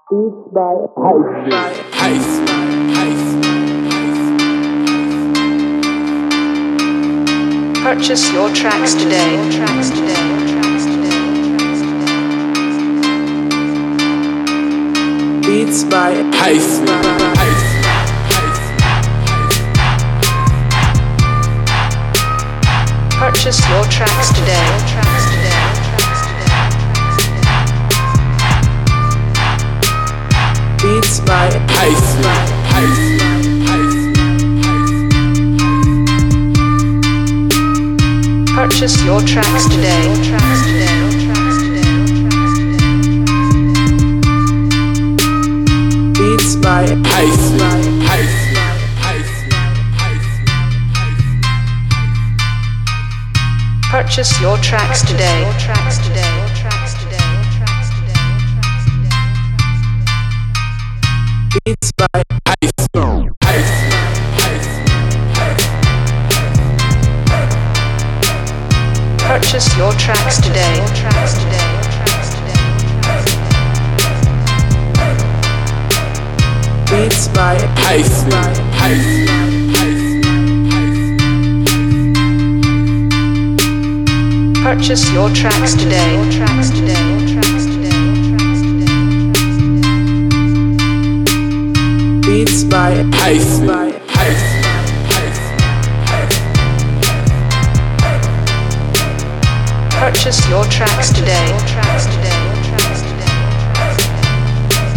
Beats by Heist. Purchase your tracks today. Beats by Heist. Purchase your tracks today. Beats by Heist. Purchase your tracks today. Beats by Heist. Purchase your tracks today. Beats by Heist. Purchase your tracks today. Beats by Heist. Purchase your tracks today. Beats by Heist. Purchase your tracks today.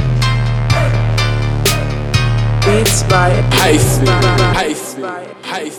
Beats by Heist.